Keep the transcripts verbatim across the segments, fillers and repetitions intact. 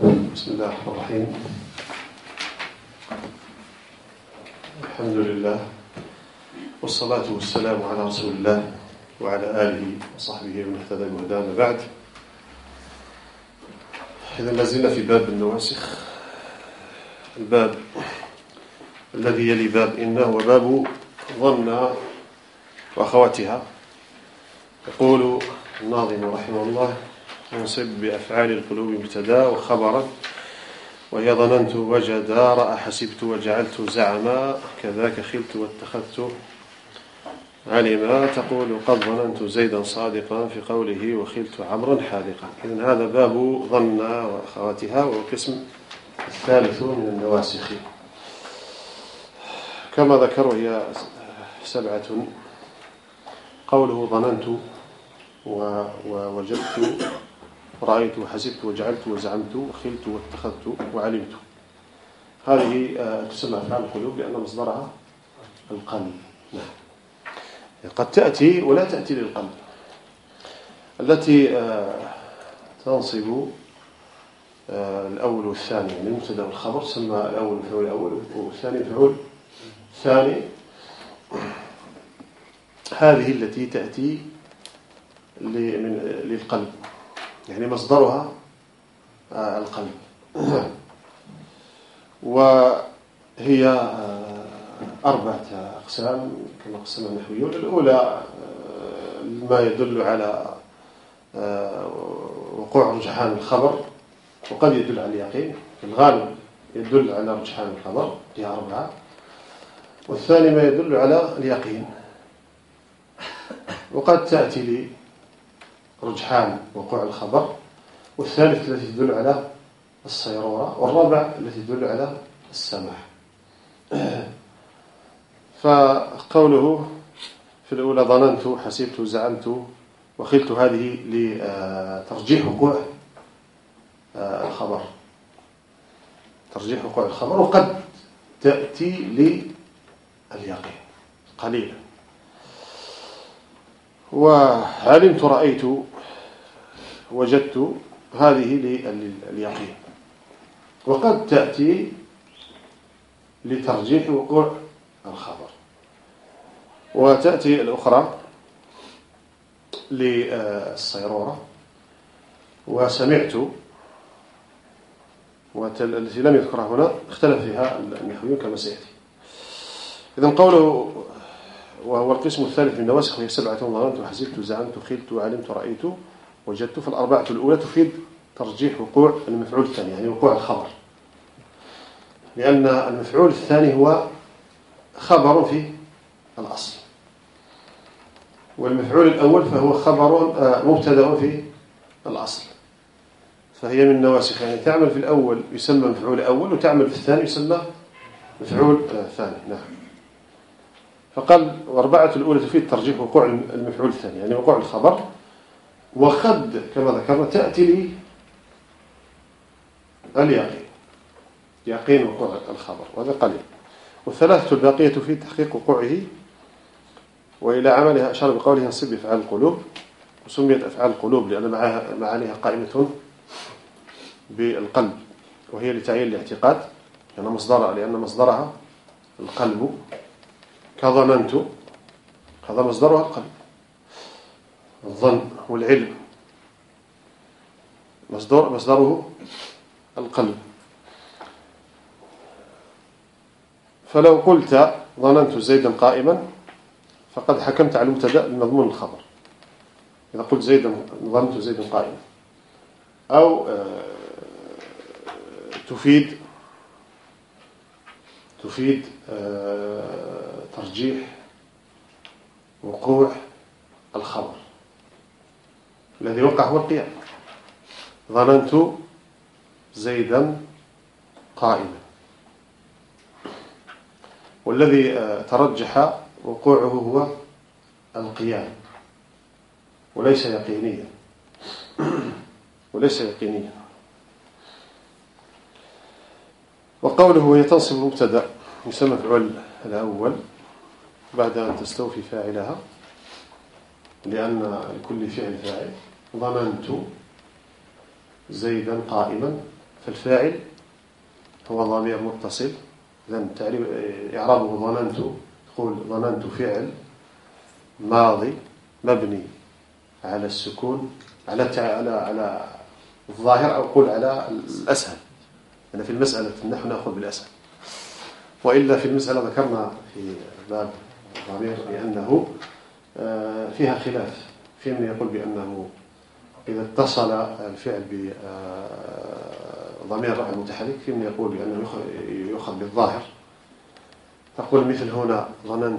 بسم الله الرحمن الرحيم. الحمد لله والصلاة والسلام على رسول الله وعلى آله وصحبه ومن اهتدى بهداه. أما بعد، إذا لازلنا في باب النواسخ، الباب الذي يلي باب إنه وباب ظن وأخواتها. يقول الناظم رحمه الله: منصب بأفعال القلوب مبتدا وخبرا، وهي ظننت وجدا، رأى حسبت وجعلت زعما، كذاك خلت واتخذت علما. تقول قد ظننت زيدا صادقا في قوله وخلت عمرا حاذقا. إذن هذا باب ظن وأخواتها، والقسم الثالث من النواسخ كما ذكروا هي سبعة. قوله ظننت ووجدت رأيت وحسبت وجعلت وزعمت وخلت واتخذت وعلمت، هذه تسمى أفعال القلوب لأن مصدرها القلب. نعم. قد تأتي ولا تأتي للقلب. التي تنصب الأول والثاني، يعني المبتدا والخبر، سمى الأول مفعول الأول والثاني مفعول الثاني. هذه التي تأتي للقلب، يعني مصدرها القلب. وهي أربعة أقسام كما قسمها النحويون. الأولى ما يدل على وقوع رجحان الخبر، وقد يدل على اليقين. في الغالب يدل على رجحان الخبر، هي أربعة. والثاني ما يدل على اليقين، وقد تأتي لي رجحان وقوع الخبر. والثالث التي تدل على الصيرورة. والرابع التي تدل على السماع. فقوله في الأولى ظننت حسبت زعمت وخلت، هذه لترجيح وقوع الخبر، ترجيح وقوع الخبر. وقد تأتي لليقين قليلا. وعلمت رأيت وجدت، هذه لليقين. وقد تأتي لترجيح وقوع الخبر. وتأتي الأخرى للصيرورة. وسمعت، والتي لم يذكرها هنا اختلف فيها النحويون كما سيأتي. إذن قوله وهو القسم الثالث من النواسخ، وهي سبعة: ظننت وحسبت زعمت خلت علمت رأيت وجدت. فالأربعة الأولى تفيد ترجيح وقوع المفعول الثاني، يعني وقوع الخبر، لأن المفعول الثاني هو خبر في الأصل، والمفعول الأول فهو خبر مبتدأ في الأصل. فهي من النواسخ، يعني تعمل في الأول يسمى مفعول أول، وتعمل في الثاني يسمى مفعول ثاني. نعم. فقال وأربعة الأولى تفيد ترجيح وقوع المفعول الثاني، يعني وقوع الخبر. وقد كما ذكرنا تأتي لي اليقين، يقين وقوع الخبر، وهذا قليل. والثلاثة الباقية تفيد تحقيق وقوعه. وإلى عملها أشار بقوله ينصب أفعال القلوب. وسميت أفعال القلوب لأن معانيها قائمة بالقلب، وهي لتعيين الاعتقاد، لأن مصدرها لأن مصدرها القلب. كظننت، هذا مصدرها القلب. الظن والعلم مصدر مصدره القلب. فلو قلت ظننت زيدا قائما فقد حكمت على المبتدا بمضمون الخبر. إذا قلت زيدا ظننت زيدا قائما، أو تفيد تفيد ترجيح وقوع الخبر. الذي وقع هو القيام. ظننت زيدا قائما، والذي ترجح وقوعه هو القيام، وليس يقينيا وليس يقينيا. وقوله وهي تنصب المبتدا يسمى مفعول الأول بعد أن تستوفي فاعلها، لأن لكل فعل فاعل. ظننت زيدا قائما فالفاعل هو ضمير متصل، إذن تعريف إعرابه ظننت، تقول ظننت فعل ماضي مبني على السكون، على على على الظاهر، أو قول على الأسهل. أنا في المسألة نحن نأخذ بالأسهل، وإلا في المسألة ذكرنا في باب الضمير بأنه فيها خلاف، في من يقول بأنه إذا اتصل الفعل بضمير رفع متحرك، في من يقول بأنه يؤخذ بالظاهر. تقول مثل هنا ظننت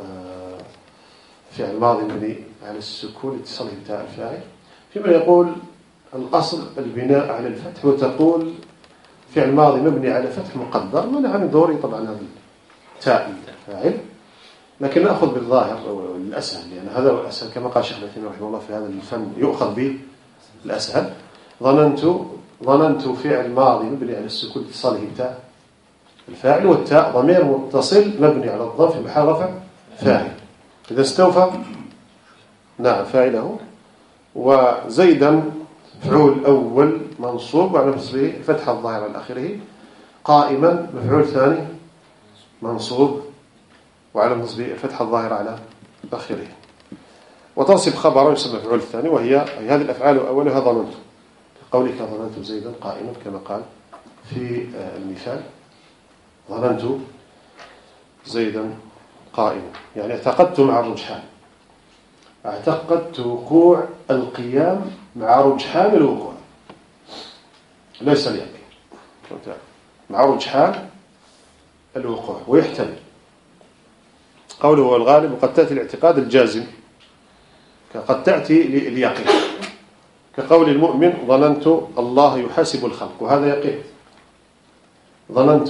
فعل ماضي مبني على السكون اتصاله بتاء الفاعل، في من يقول الأصل البناء على الفتح، وتقول فعل ماضي مبني على فتح مقدر، منع من ظهوري طبعا هذا التاء الفاعل، لكن نأخذ بالظاهر الأسهل، لأن يعني هذا هو الأسهل كما قال شيخ الإسلام رحمه الله في هذا الفن، يؤخذ به الأسهل. ظننت ظننت فعل ماضي مبني على السكون اتصاله بتاء الفاعل، والتاء ضمير متصل مبني على الضم في محل رفع فاعل، إذا استوفى نعم فاعله. وزيدا مفعول أول منصوب وعلى نصبه فتحة الظاهرة على آخره، قائما مفعول ثاني منصوب وعلى نصبه الفتحة الظاهرة على آخره. وتنصب خبرا يسمى مفعول الثاني، وهي هذه الأفعال أولها ظننت، قولك ظننت زيدا قائما كما قال في المثال، ظننت زيدا قائما، يعني اعتقدت مع الرجحان، اعتقدت وقوع القيام مع رجحان الوقوع، ليس اليقين، مع رجحان الوقوع. ويحتمل قوله هو الغالب، وقد تأتي الاعتقاد الجازم، قد تأتي اليقين، كقول المؤمن ظننت الله يحاسب الخلق، وهذا يقين. ظننت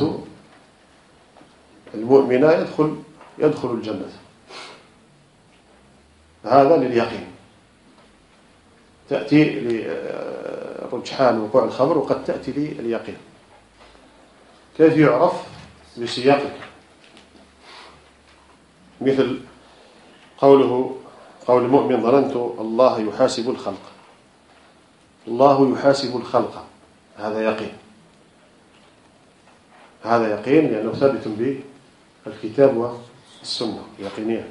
المؤمن يدخل يدخل الجنة، هذا لليقين، تأتي لرجحان وقوع الخبر، وقد تأتي لليقين. كيف يعرف؟ بسياقه، مثل قوله قول المؤمن ظننت الله يحاسب الخلق، الله يحاسب الخلق، هذا يقين، هذا يقين لأنه ثابت بالكتاب والسنة يقينيا.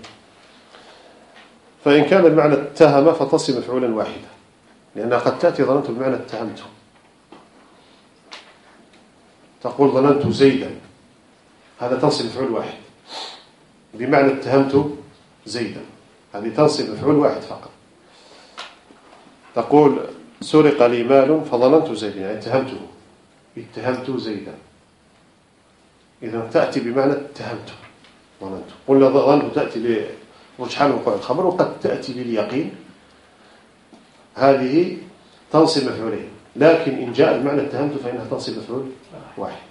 فإن كان بمعنى اتهم فتصل مفعولا واحدا، لأنها قد تأتي ظننت بمعنى اتهمته، تقول ظننت زيدا، هذا تنصب مفعول واحد، بمعنى اتهمت زيدا، هذه تنصب مفعول واحد فقط. تقول سرق لي مال فظننت زيدا، يعني اتهمته، اتهمت زيدا، إذا تأتي بمعنى اتهمته ظننت. قلنا ظننت تأتي لرجحان وقوع الخبر، وقد تأتي لليقين، هذه تنصب مفعولين، لكن إن جاء بمعنى اتهمت فإنها تنصب مفعول واحد.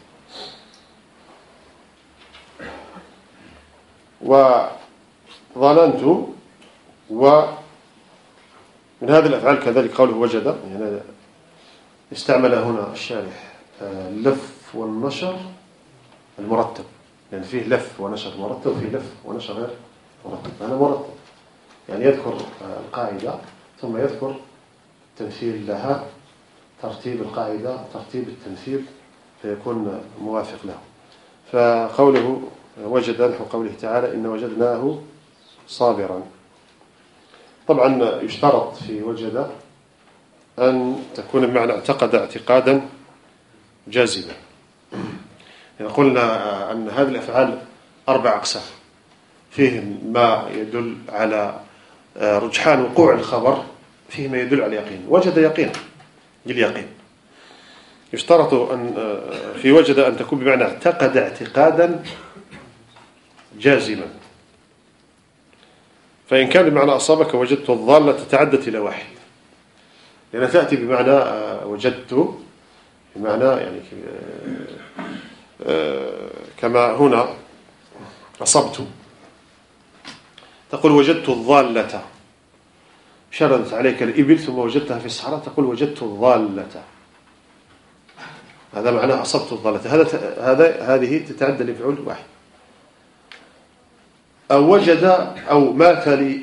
وظننت، ومن هذه الأفعال كذلك قوله وجد، يعني استعمل هنا الشارح اللف والنشر المرتب، يعني فيه لف ونشر مرتب، وفيه لف ونشر غير مرتب. أنا مرتب يعني يذكر القاعدة ثم يذكر تمثيل لها، ترتيب القاعدة ترتيب التمثيل فيكون موافق له. فقوله وجد نحو قوله تعالى إن وجدناه صابرا. طبعا يشترط في وجد أن تكون بمعنى اعتقد اعتقادا جازما. يعني قلنا أن هذه الأفعال أربع أقسام، فيه ما يدل على رجحان وقوع الخبر، فيه ما يدل على اليقين. وجد يقين اليقين، يشترط أن في وجد أن تكون بمعنى اعتقد اعتقادا جازما. فإن كان بمعنى أصابك وجدت الضالة تتعدت إلى واحد، لأنها تأتي بمعنى وجدت، بمعنى يعني كما هنا أصبت. تقول وجدت الضالة، شردت عليك الإبل ثم وجدتها في الصحراء، تقول وجدت الضالة، هذا معناه أصبت الضالة. هذا هذا هذه تتعدى لفعول واحد. أو وجد أو مات لي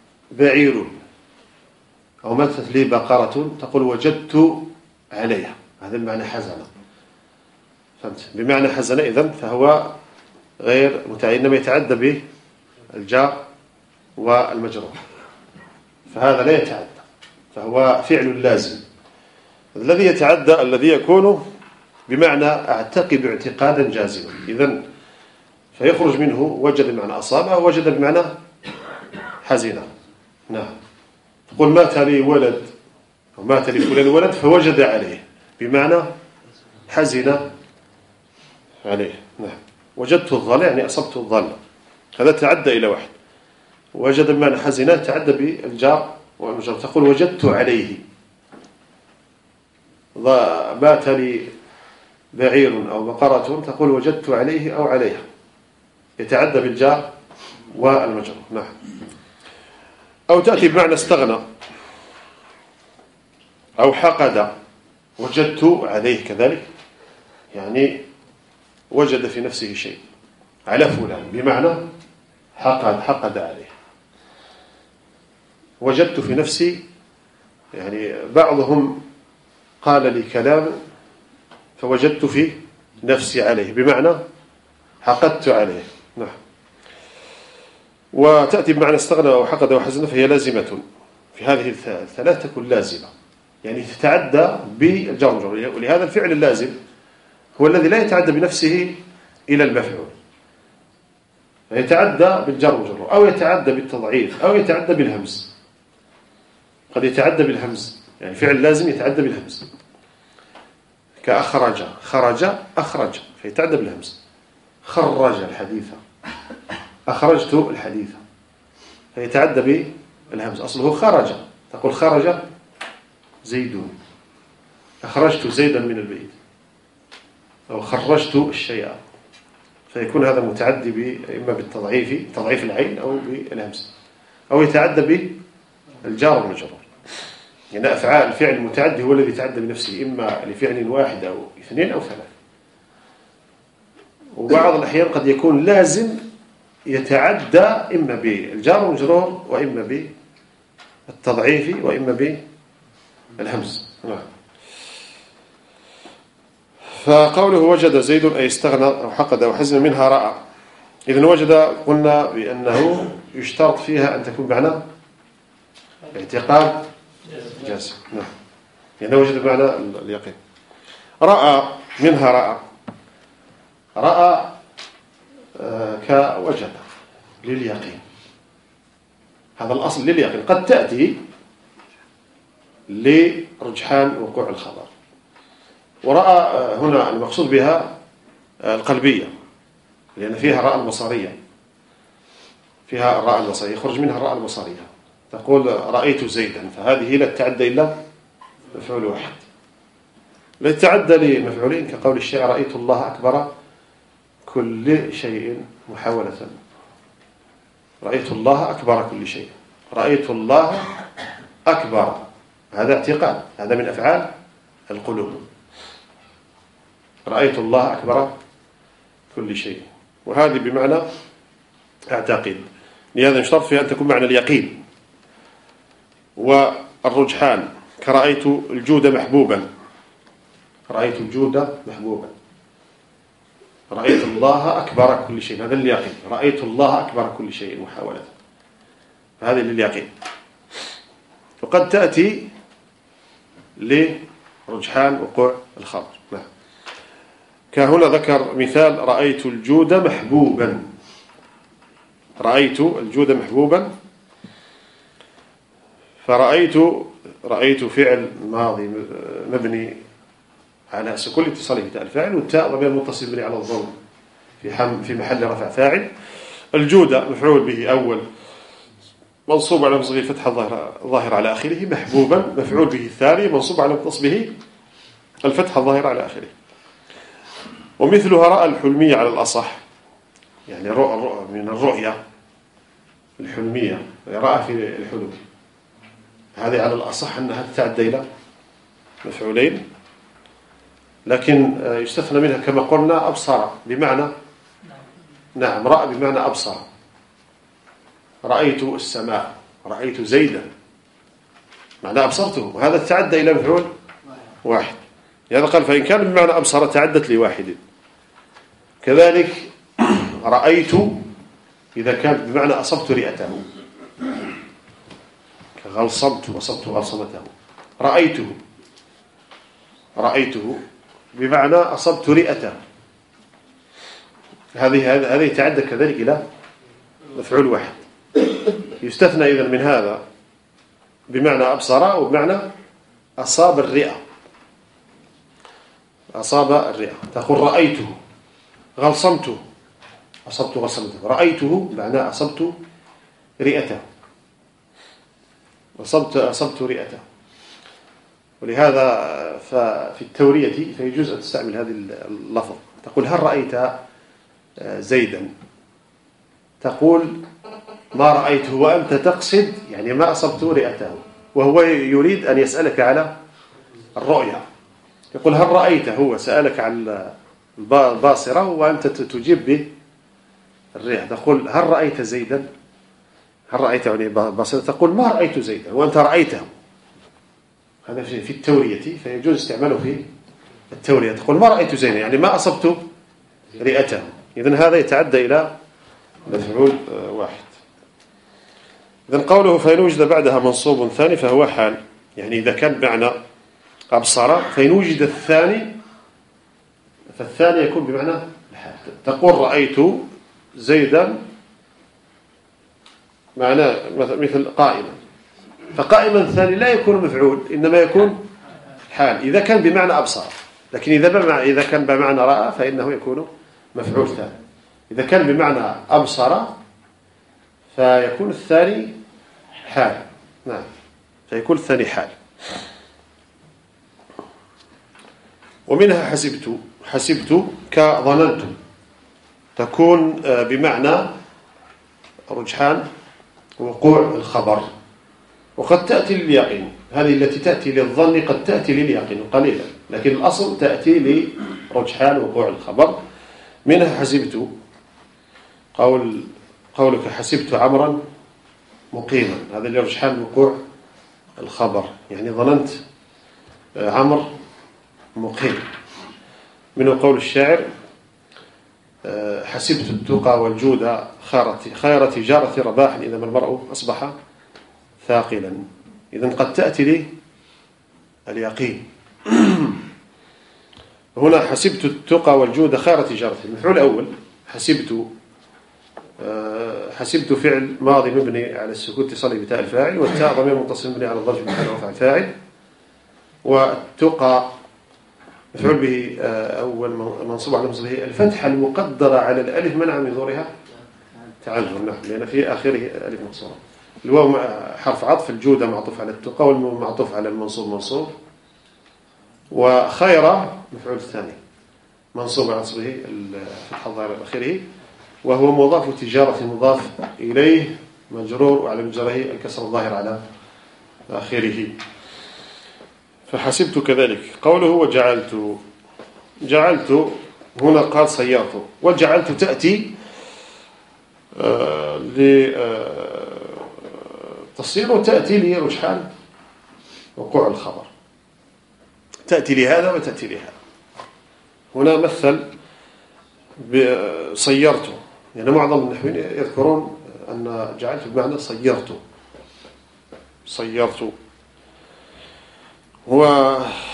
بعير، أو ماتت لي بقرة، تقول وجدت عليها، هذا المعنى حزن. فهمت؟ بمعنى حزن إذن فهو غير متعدي، إنما يتعدى به الجار والمجرور، فهذا لا يتعدى، فهو فعل لازم. الذي يتعدى الذي يكون بمعنى أعتقد اعتقادا جازما، إذن فيخرج منه وجد بمعنى أصابه، وجد بمعنى حزنه. نعم. تقول مات لي ولد أو مات لي فلان ولد فوجد عليه بمعنى حزن عليه. نعم. وجدت الظل يعني أصبت الظل، هذا تعدى إلى واحد. وجد بمعنى حزنه تعدى بالجار والمجرور، تقول وجدت عليه. مات لي بعير أو بقرة تقول وجدت عليه أو عليها، يتعدى بالجار والمجرور. نعم. أو تأتي بمعنى استغنى أو حقد، وجدت عليه كذلك، يعني وجد في نفسه شيء على فلان بمعنى حقد حقد عليه. وجدت في نفسي، يعني بعضهم قال لي كلام فوجدت في نفسي عليه بمعنى حقدت عليه. نعم. وتأتي بمعنى استغنى أو حقد أو حزن فهي لازمة في هذه الثلاث، تكون لازمة يعني تتعدى بالجار والمجرور. ولهذا الفعل اللازم هو الذي لا يتعدى بنفسه إلى المفعول، يتعدى بالجار والمجرور أو يتعدى بالتضعيف أو يتعدى بالهمز. قد يتعدى بالهمز، يعني فعل لازم يتعدى بالهمز، كأخرج خرج أخرج فيتعدى بالهمز. خرج الحديث أخرجت الحديث فيتعدى بالهمز، أصله خرج، تقول خرج زيد، أخرجت زيدا من البيت، أو خرجت الشيء، فيكون هذا متعدي إما بالتضعيف تضعيف العين أو بالهمز، أو يتعدى بالجار والمجرور. يعني أفعال الفعل المتعدي هو الذي يتعدى بنفسه إما لفعل واحد أو اثنين أو ثلاث. وبعض الأحيان قد يكون لازم يتعدى إما بالجار والمجرور وإما بالتضعيف وإما بالهمز. نعم. فقوله وجد زيد أي استغنى أو حقد أو حزن منها رأى. إذن وجد قلنا بأنه يشترط فيها أن تكون معنى اعتقاد جازم. نعم. يعني وجد بمعنى اليقين. رأى منها رأى، رأى كوجد لليقين، هذا الأصل لليقين. قد تأتي لرجحان وقوع الخبر. ورأى هنا المقصود بها القلبية، لأن فيها الرأى البصرية، فيها الرأى البصرية يخرج منها الرأى البصرية. تقول رأيت زيدا، فهذه لا تتعدى إلا مفعول واحد، لا تتعدى لمفعولين، كقول الشاعر رأيت الله أكبر كل شيء محاولة. رأيت الله أكبر كل شيء، رأيت الله أكبر، هذا اعتقاد، هذا من أفعال القلوب. رأيت الله أكبر كل شيء، وهذه بمعنى أعتقد، لهذا يشترط فيها أن تكون معنى اليقين. والرجحان كرأيت الجود محبوبا، رأيت الجود محبوبا، رأيت الله أكبر كل شيء، هذا اليقين. رأيت الله أكبر كل شيء محاولة، هذه لليقين. وقد تأتي لرجحان وقوع الخبر. نعم. كهنا ذكر مثال رأيت الجود محبوبا، رأيت الجود محبوبا، فرأيت رأيت فعل ماضي مبني على سكون اتصاله بتاء الفاعل، والتاء ضمير متصل مبني على الضم في حم في محل رفع فاعل. الجود مفعول به أول منصوب على مصغر الفتحة الظاهر على آخره، محبوبا مفعول به الثاني منصوب على نصبه الفتحة الظاهرة على آخره. ومثلها رأى الحلمية على الأصح، يعني رؤى من الرؤية الحلمية، رأى في الحلم، هذه على الأصح أنها تتعدى إلى مفعولين، لكن يستثنى منها كما قلنا أبصر بمعنى، نعم، رأى بمعنى أبصر. رأيت السماء، رأيت زيدا، معنى أبصرته، وهذا تتعدى إلى مفعول واحد. لهذا قال فإن كان بمعنى أبصر تعدت لواحد. كذلك رأيت إذا كان بمعنى أصبت رئته، كغلصمت وصبت غلصمته. رأيته رأيته بمعنى أصبت رئته، هذه هذه تعدى كذلك إلى مفعول واحد. يستثنى إذن من هذا بمعنى أبصر وبمعنى أصاب الرئة. أصاب الرئة تقول رأيته غلصمته أصبت غلصمته. رأيته معنى أصبت رئته، أصبت أصبت رئته. ولهذا ففي التورية فيجوز أن تستعمل هذه اللفظ. تقول هل رأيت زيدا؟ تقول ما رأيته وأنت تقصد يعني ما أصبت رئته، وهو يريد أن يسألك على الرؤية. يقول هل رأيت، هو سألك عن الباصرة وأنت تجيب بالرئة. تقول هل رأيت زيدا؟ هل رأيت يعني باصرة؟ تقول ما رأيت زيدا وأنت رأيته. هذا في التورية فيجوز استعماله في التورية. تقول ما رأيت زيدا يعني ما أصبت رئته. إذن هذا يتعدى إلى مفعول واحد. إذن قوله فإن وجد بعدها منصوب ثاني فهو حال، يعني إذا كان بمعنى أبصر فإن وجد الثاني فالثاني يكون بمعنى الحال. تقول رأيت زيدا معناه مثل قائما، فقائما الثاني لا يكون مفعول إنما يكون حال إذا كان بمعنى أبصر. لكن إذا بمعنى إذا كان بمعنى رأى فإنه يكون مفعول ثاني. إذا كان بمعنى أبصر فيكون الثاني حال. نعم، فيكون الثاني حال. ومنها حسبت. حسبت كظننت تكون بمعنى رجحان وقوع الخبر، وقد تأتي لليقين. هذه التي تأتي للظن قد تأتي لليقين قليلا، لكن الأصل تأتي لرجحان وقوع الخبر. منها حسبت قول قولك حسبت عمرا مقيما، هذا لرجحان وقوع الخبر، يعني ظننت عمر مقيم. منه قول الشاعر حسبت التقى والجود خير تجارة رباح إذا ما المرء أصبح ثاقلا. إذن قد تأتي لي اليقين. هنا حسبت التقى والجود خير تجارة. المفعول الأول حسبت حسبت فعل ماضي مبني على السكون اتصالي بتاء الفاعل، والتاء ضمير متصل مبني على الضرب محل رفع الفاعل، والتقى مفعول به أول منصوب على منصوبه الفتحة المقدرة على الألف منع من ظهورها تعذر. نعم، لأن في آخره ألف مقصورة. الواو حرف عطف، الجودة معطوف على التقى، والمعطوف على المنصوب منصوب، وخيرة مفعول الثاني منصوب على نصبه الفتحة الظاهرة على آخره، وهو مضاف تجارة مضاف إليه مجرور وعلى مجره الكسر الظاهر على آخره. فحسبت كذلك. قوله وجعلت. جعلت هنا قال صيرت، وجعلت تأتي آه لتصير وتأتي لرجحان وقوع الخبر، تأتي لهذا وتأتي لهذا. هنا مثل صيرت، يعني معظم النحويين يذكرون أن جعلت بمعنى صيرت. صيرت هو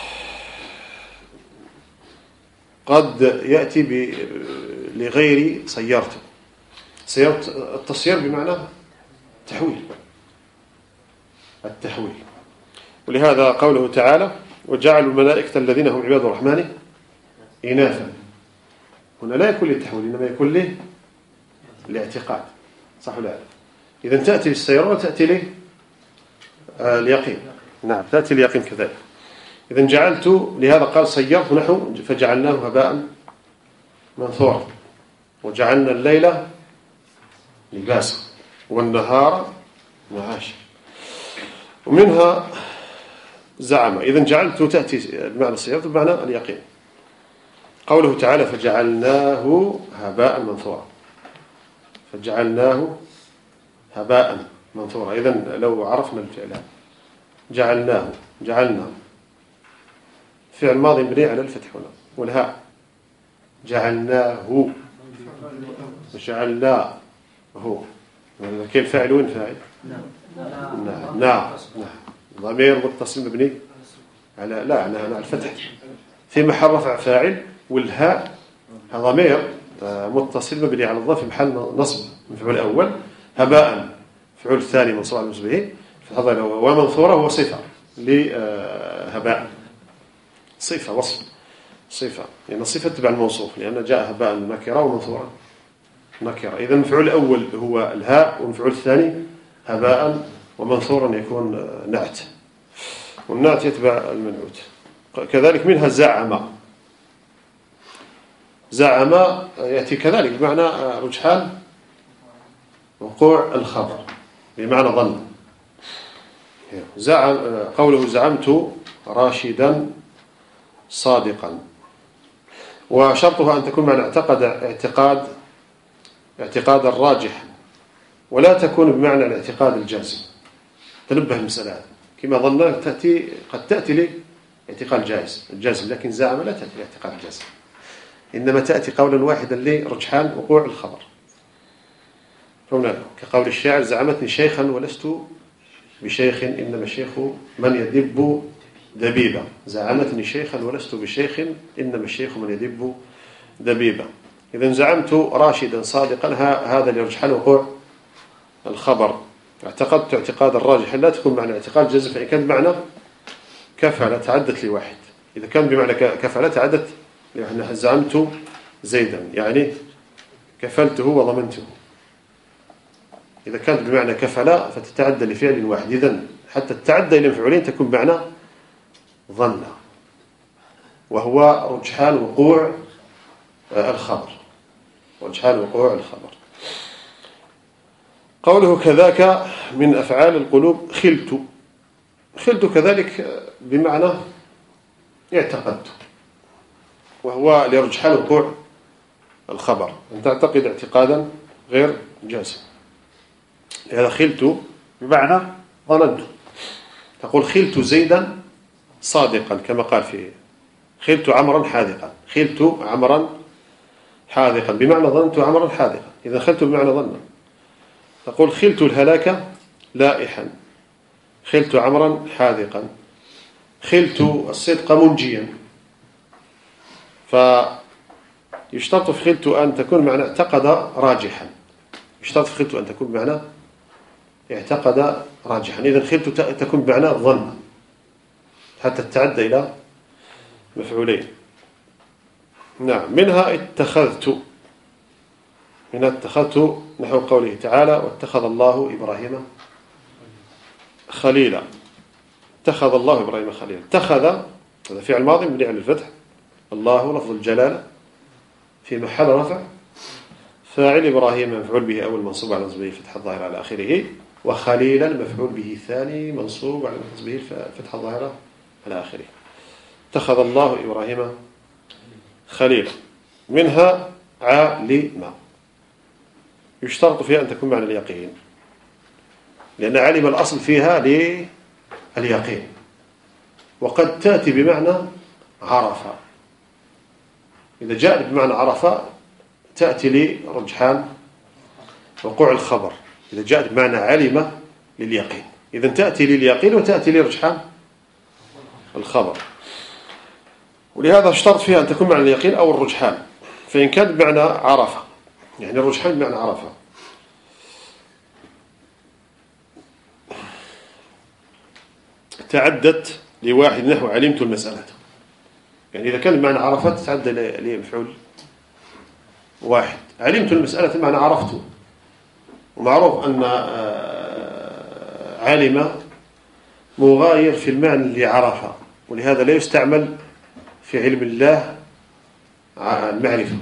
قد يأتي لغير صيرت. صيرت التصير بمعنى التحويل التحويل ولهذا قوله تعالى وجعلوا الملائكة الذين هم عباد الرحمن إناثا. هنا لا يكون للتحويل إنما يكون له الاعتقاد، صح ولا لا؟ إذا تأتي للسيارة وتأتي له اليقين. نعم، تأتي اليقين كذلك. إذا جعلت، لهذا قال صيرت نحو فجعلناه هباء منثورا، وجعلنا الليل لباسا والنهار معاشا. ومنها زعم. إذا جعلت تأتي بمعنى صيرت بمعنى اليقين. قوله تعالى فجعلناه هباء منثورا. فجعلناه هباء منثورا. إذن لو عرفنا الفعل جعلناه جعلنا فعل ماضي مبني على الفتح هنا. والهاء جعلناه جعلناه كيف الفاعل وين فاعل؟ نعم نعم ضمير متصل مبني على لا على على الفتح في محل رفع فاعل. والهاء ضمير متصل مبني على الضم في محل نصب مفعول الأول. هباء مفعول الثاني منصوب على نصبه ومنثورة هو صفة لهباء صفة وصف صفة يعني الصفة تبع الموصوف لأن جاء هباء نكرة ومنثورة نكرة. إذا المفعول الأول هو الهاء والمفعول الثاني هباء ومنثورا يكون نعت والنعت يتبع المنعوت. كذلك منها زعم زعم يأتي كذلك بمعنى رجحان وقوع الخبر بمعنى ظن. زعم قوله زعمت راشدا صادقا وشرطها أن تكون معنى اعتقد اعتقاد اعتقاد الراجح ولا تكون بمعنى الاعتقاد الجازم. تنبه المسألة هذه كما ظن تأتي قد تأتي لي اعتقاد جائز الجازم لكن زعم لا تأتي الاعتقاد الجازم إنما تأتي قولا واحدا لرجحان وقوع الخبر. هنا كقول الشاعر زعمتني شيخا ولست بشيخ إنما الشيخ من يدب دبيبا. زعمتني شيخا ولست بشيخ إنما الشيخ من يدب دبيبا. إذا زعمت راشدا صادقا هذا لرجحان وقوع الخبر. اعتقدت اعتقاد الراجح لا تكون معنى اعتقاد جزم فإن كان بمعنى كفل تعدت لواحد. إذا كان بمعنى كفل تعدت يعني زعمت زيدا يعني كفلته وضمنته. إذا كانت بمعنى كفل فتتعدى لفعل واحد. إذن حتى التعدى إلى مفعولين تكون بمعنى ظن وهو رجحان وقوع الخبر رجحان وقوع الخبر. قوله كذاك من أفعال القلوب خلت خلت كذلك بمعنى اعتقدت وهو لرجحان وقوع الخبر أن تعتقد اعتقادا غير جازم. هذا خلت بمعنى ظننت. تقول خلت زيدا صادقا كما قال فيه خلت عمرا حاذقا خلت عمرا حاذقا بمعنى ظننت عمرا حاذقا. إذا خلت بمعنى ظن. تقول خلت الهلاك لائحا خلت عمرا حاذقا خلت الصدق منجيا. فيشترط في خلت أن تكون معنى اعتقد راجحا. يشترط في خلت أن تكون بمعنى اعتقد راجحا. إذا خلت تكون بمعنى ظن حتى تتعدى إلى مفعولين. نعم منها اتخذت منها اتخذت نحو قوله تعالى واتخذ الله إبراهيم خليلا. اتخذ الله إبراهيم خليلا. اتخذ هذا فعل ماضي مبني على الفتح الله لفظ الجلالة في محل رفع فاعل إبراهيم مفعول به أول منصوب على نصبه فتح الظاهر على آخره وخليلا مفعول به ثاني منصوب على نصبه فتح الظاهر على آخره. اتخذ الله إبراهيم خليلا. منها عالم يشترط فيها أن تكون معنى اليقين لأن علم الأصل فيها لليقين وقد تأتي بمعنى عرف. إذا جاءت بمعنى عرف تأتي لرجحان وقوع الخبر. إذا جاءت بمعنى علم لليقين إذا تأتي لليقين وتأتي لرجحان الخبر. ولهذا اشترط فيها أن تكون معنى اليقين أو الرجحان. فإن كان بمعنى عرف يعني الرجحان بمعنى عرف تعدت لواحد نحو علمت المسألة يعني إذا كان بمعنى عرفت تعدى لمفعول واحد. علمت المسألة بمعنى عرفت ومعروف أن علم مغاير في المعنى اللي عرف ولهذا لا يستعمل في علم الله المعرفة.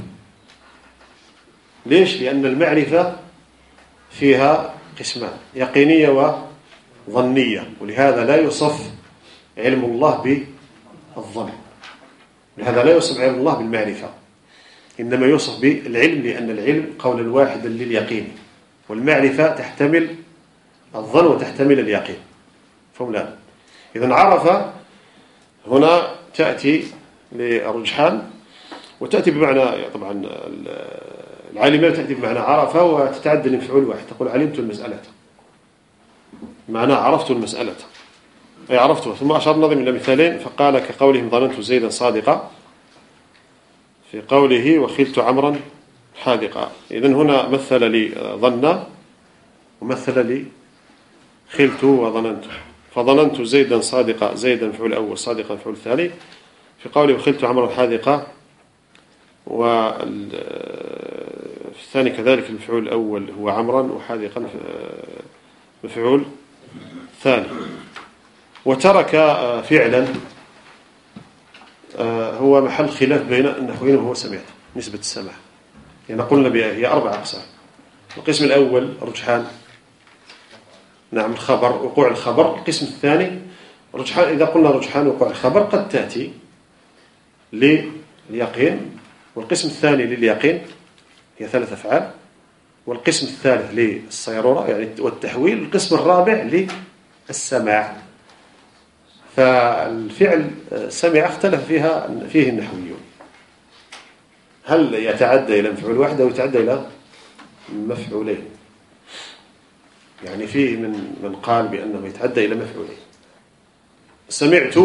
ليش؟ لأن المعرفة فيها قسمان يقينية وظنية ولهذا لا يوصف علم الله بالظن. لهذا لا يوصف علم الله بالمعرفة إنما يوصف بالعلم لأن العلم قولا واحدا لليقين والمعرفة تحتمل الظن وتحتمل اليقين. فهم لا. إذن عرف هنا تأتي للرجحان، وتأتي بمعنى طبعا العالمة تأتي بمعنى عرف، وتتعدى لمفعول واحد. تقول علمت المسألة، معنى عرفت المسألة أي عرفتها. ثم أشار النظم إلى مثالين فقال كقولهم ظننت زيدا صادقا في قوله وخلت عمرا حاذقا. إذن هنا مثل لي ظن ومثل لي خلت وظننت. فظننت زيدا صادقا، زيدا مفعول أول، صادقا مفعول ثاني. في قوله وخلت عمرا حاذقا، والثاني كذلك المفعول الأول هو عمرا، وحاذقا مفعول ثاني. وترك فعلا هو محل خلاف بين النحويين وهو سمعت نسبة السماع. يعني قلنا بها هي أربع أقسام. القسم الأول رجحان، نعم الخبر، وقوع الخبر. القسم الثاني رجحان، إذا قلنا رجحان وقوع الخبر قد تأتي لليقين. والقسم الثاني لليقين هي ثلاث أفعال. والقسم الثالث للصيرورة يعني والتحويل. القسم الرابع للسماع. فالفعل سمع اختلف فيها فيه النحويون، هل يتعدى إلى مفعول واحد أو يتعدى إلى مفعولين. يعني فيه من من قال بأنه يتعدى إلى مفعولين. سمعت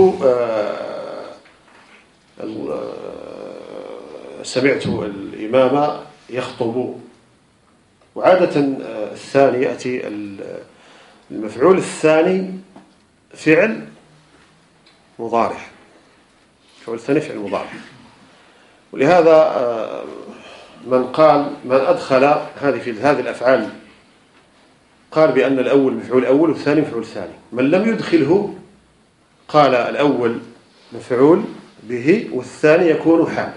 سمعت الإمام يخطب. وعادة الثاني يأتي المفعول الثاني فعل مضارع، المفعول الثاني فعل مضارع. ولهذا من قال من أدخل هذه في هذه الأفعال قال بأن الأول مفعول أول والثاني مفعول ثاني. من لم يدخله قال الأول مفعول به والثاني يكون حال.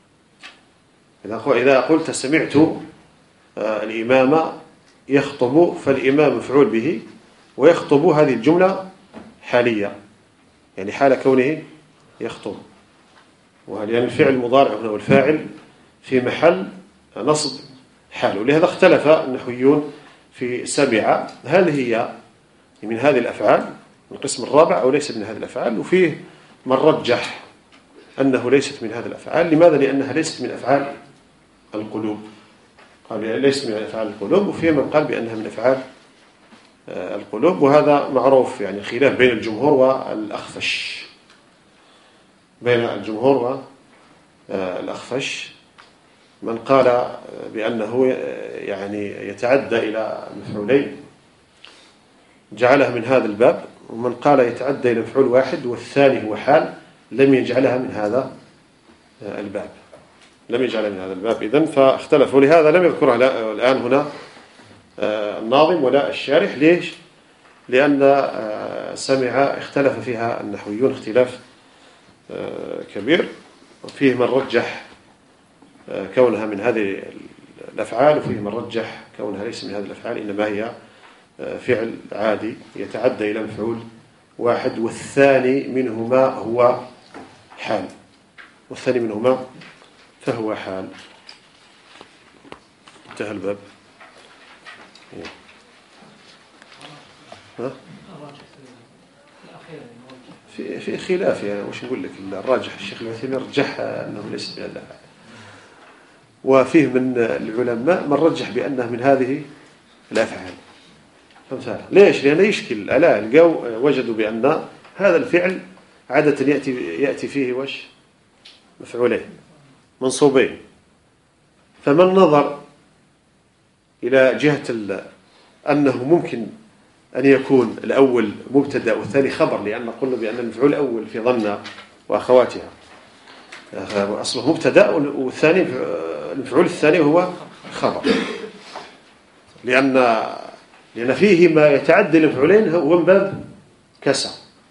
إذا قلت سمعت الإمام يخطب، فالإمام مفعول به ويخطب هذه الجملة حالية، يعني حال كونه يخطب. وهل يعني الفعل المضارع هنا والفاعل في محل نصب حال. ولهذا اختلف النحويون في سمع هل هي من هذه الأفعال القسم الرابع أو ليست من هذه الأفعال. وفيه من رجح أنه ليست من هذه الأفعال. لماذا؟ لأنها ليست من أفعال القلوب. قال ليست من أفعال القلوب. وفيه من قال بأنها من أفعال القلوب. وهذا معروف، يعني خلاف بين الجمهور والأخفش، بين الجمهور والأخفش. من قال بأنه يعني يتعدى إلى مفعولين جعلها من هذا الباب، ومن قال يتعدى إلى مفعول واحد والثاني هو حال لم يجعلها من هذا الباب، لم يجعلها من هذا الباب. إذن فاختلفوا. لهذا لم يذكرها الآن هنا الناظم ولا الشارح. ليش؟ لأن سمع اختلف فيها النحويون اختلاف كبير، وفيه من رجح كونها من هذه الأفعال، وفيه من رجح كونها ليس من هذه الأفعال، إنما هي فعل عادي يتعدى إلى مفعول واحد والثاني منهما هو حال، والثاني منهما فهو حال. انتهى الباب. ها؟ في في خلاف، يعني وش نقول لك، الراجح الشيخ العثيمين رجح أنه ليس من الأفعال، وفيه من العلماء من رجح بأنه من هذه الأفعال. فهمت؟ ليش؟ لأنه يشكل ألا لقوا وجدوا بأن هذا الفعل عادة يأتي يأتي فيه وش مفعولين منصوبين. فمن نظر إلى جهة أنه ممكن أن يكون الأول مبتدأ والثاني خبر، لأن قلنا بأن المفعول الأول في ظن وأخواتها أصله مبتدأ، والثاني المفعول الثاني هو خبر، لأن لأن فيه ما يتعدى المفعولين هو من باب كسى.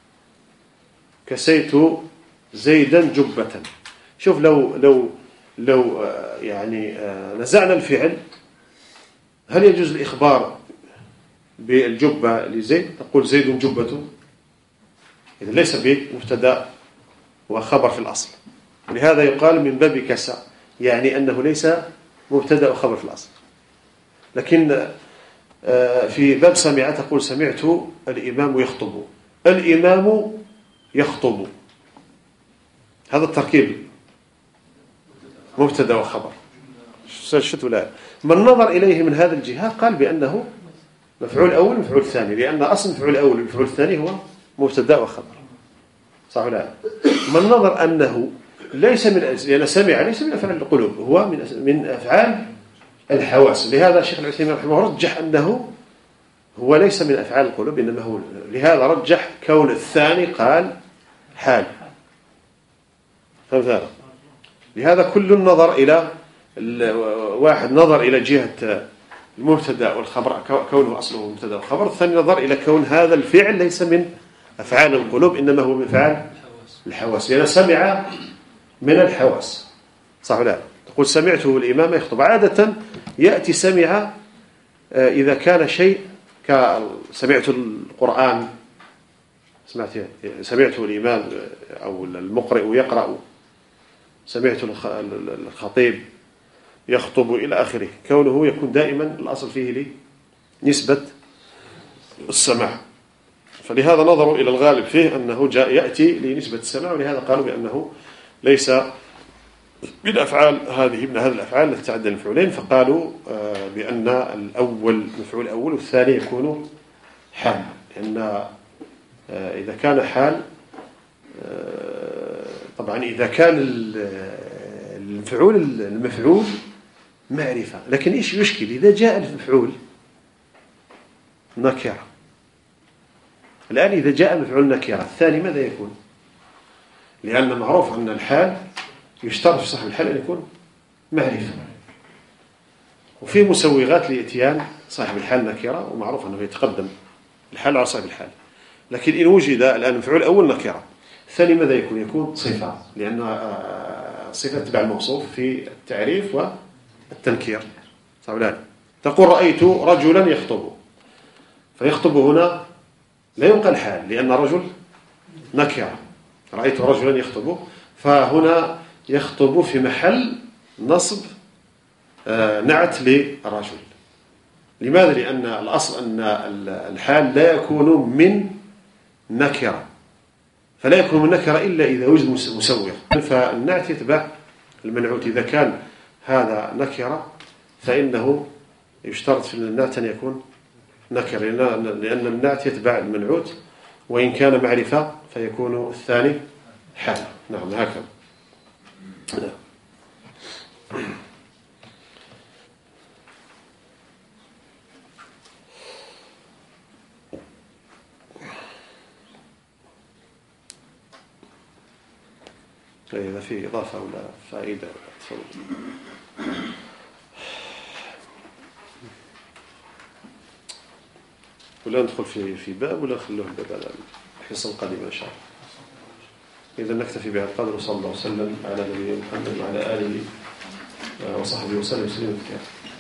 كسيت زيدا جبة. شوف لو لو لو يعني نزعنا الفعل، هل يجوز الإخبار بالجبة لزيد؟ تقول زيد جبة، إذا ليس بمبتدأ وخبر في الأصل، ولهذا يقال من باب كسى، يعني أنه ليس مبتدأ وخبر في الأصل. لكن في باب سمع تقول سمعت الإمام يخطب. الإمام يخطب، هذا التركيب مبتدا وخبر شت ولا من نظر إليه من هذا الجهة قال بأنه مفعول أول مفعول ثاني، لأن أصل مفعول أول المفعول الثاني هو مبتدا وخبر، صح ولا لا؟ من نظر أنه ليس من لأن سمع ليس من أفعال القلوب، هو من من أفعال الحواس، لهذا الشيخ العثيمين رحمه الله رجح أنه هو ليس من أفعال القلوب إنما هو، لهذا رجح كون الثاني قال حال. فهمت هذا؟ لهذا كل النظر إلى واحد نظر إلى جهة المبتدا والخبر كونه أصله مبتدا والخبر، الثاني نظر إلى كون هذا الفعل ليس من أفعال القلوب إنما هو من أفعال الحواس، لأن سمع من الحواس، صح ولا لا؟ تقول سمعته الإمام يخطب، عادة يأتي سمع إذا كان شيء كسمعت القرآن، سمعت سمعت الإمام أو المقرئ يقرأ، سمعت الخطيب يخطب إلى آخره، كونه يكون دائما الأصل فيه لي نسبة السماع، فلهذا نظروا إلى الغالب فيه أنه جاء يأتي لنسبة السماع، ولهذا قالوا بأنه ليس من أفعال هذه من هذه الأفعال التي تعدى المفعولين، فقالوا بأن الأول مفعول أول والثاني يكون حال، لأن إذا كان حال طبعا إذا كان المفعول المفعول معرفة، لكن إيش يشكل إذا جاء المفعول نكرة؟ الآن إذا جاء المفعول نكرة الثاني ماذا يكون؟ لأن معروف أن الحال يشترط في صاحب الحال أن يكون معرفة، وفي مسوغات لإتيان صاحب الحال نكرة، ومعروف أنه يتقدم الحال على صاحب الحال، لكن إن وجد الآن مفعول أول نكرة الثاني ماذا يكون؟ يكون صفة، لأن صفة تبع الموصوف في التعريف والتنكير، صح ولا لا؟ تقول رأيت رجلا يخطب، فيخطب هنا لا ينقل حال لأن رجل نكرة، رأيت رجلا يخطب، فهنا يخطب في محل نصب نعت للرجل. لماذا؟ لأن الأصل أن الحال لا يكون من نكرة، فلا يكون من نكرة إلا إذا وجد مسوغ، فالنعت يتبع المنعوت، إذا كان هذا نكرة فإنه يشترط في النعت أن يكون نكرة، لأن النعت يتبع المنعوت، وإن كان معرفة فيكون الثاني حال. نعم هكذا. نعم. إذا في إضافة ولا فائدة تفضل. ولا ندخل في في باب ولا نخلوه الباب على الحصة القادمة إن شاء الله. إذا نكتفي بهذا القدر، وصلى الله وسلم على نبينا محمد وعلى آله وصحبه وسلم تسليما كثيرا.